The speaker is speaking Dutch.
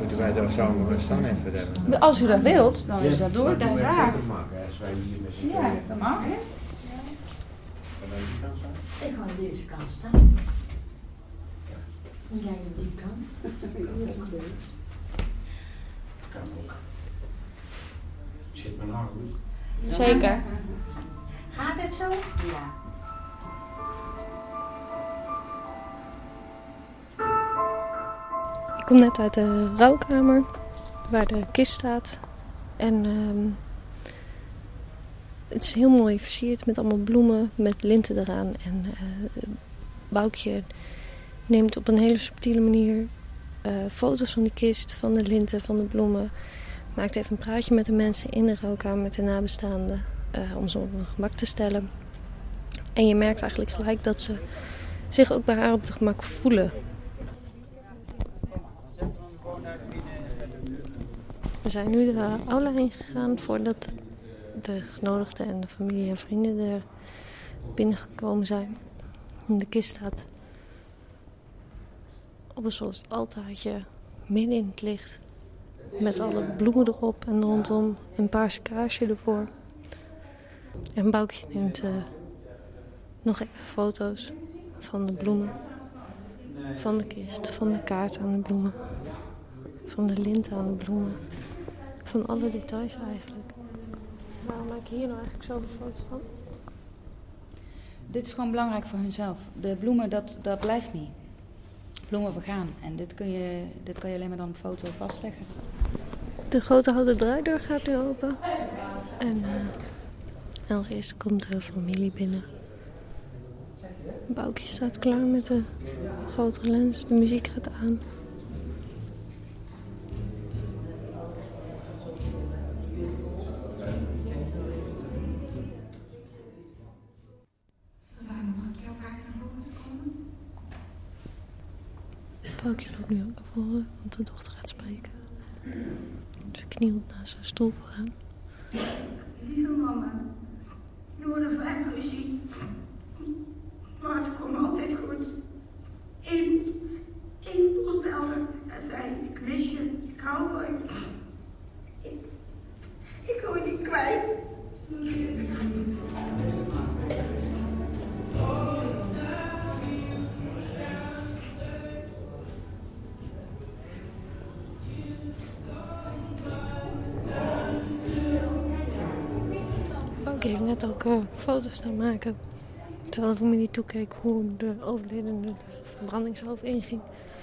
Moeten wij daar samen rust aan even hebben? Als u dat wilt, dan is dat door. Dat Dat doen is we raar. even maken, als wij hier met z'n Ja, tweeën- dat mag. Hè? Aan deze kant staan? Ik ga aan deze kant staan. En jij aan die kant. Kan ook. Zit me nou goed? Zeker. Gaat het zo? Ja. Ik kom net uit de rouwkamer, waar de kist staat. En het is heel mooi versierd met allemaal bloemen, met linten eraan. En Boukje neemt op een hele subtiele manier foto's van de kist, van de linten, van de bloemen. Maakt even een praatje met de mensen in de rouwkamer, met de nabestaanden, om ze op hun gemak te stellen. En je merkt eigenlijk gelijk dat ze zich ook bij haar op het gemak voelen. We zijn nu de aula ingegaan voordat de genodigden en de familie en vrienden er binnengekomen zijn. De kist staat op een soort altaartje midden in het licht. Met alle bloemen erop en rondom een paarse kaarsje ervoor. En Boukje neemt nog even foto's van de bloemen. Van de kist, van de kaart aan de bloemen. Van de lint aan de bloemen. Van alle details eigenlijk. Waarom maak je hier nou eigenlijk zoveel foto's van? Dit is gewoon belangrijk voor hunzelf. De bloemen, dat blijft niet. Bloemen vergaan. En dit kan je alleen maar dan op foto vastleggen. De grote houten draaideur gaat nu open. En als eerste komt de familie binnen. Boukje staat klaar met de grotere lens. De muziek gaat aan. Boukje loopt nu ook naar voren, want de dochter gaat spreken. Ze knielt naast de stoel vooraan. Lieve mama, je wordt vaak gezien, maar het komt altijd goed. Even opbellen en zeggen, ik mis je, ik hou van je. Ik wil je niet kwijt. Boukje heeft net ook foto's staan maken. Terwijl de familie toekeek hoe de overledene de verbrandingsoven inging.